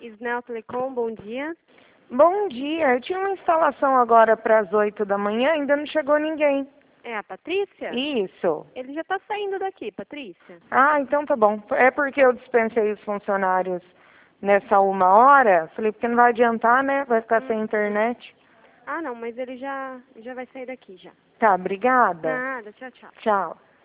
Snell Telecom, bom dia. Bom dia, eu tinha uma instalação agora para as 8 da manhã, ainda não chegou ninguém. É a Patrícia? Isso. Ele já está saindo daqui, Patrícia. Ah, então tá bom. É porque eu dispensei os funcionários nessa 1 hora. Falei, porque não vai adiantar, né? Vai ficar sem internet. Ah, não, mas ele já vai sair daqui já. Tá, obrigada. Nada, tchau, tchau. Tchau.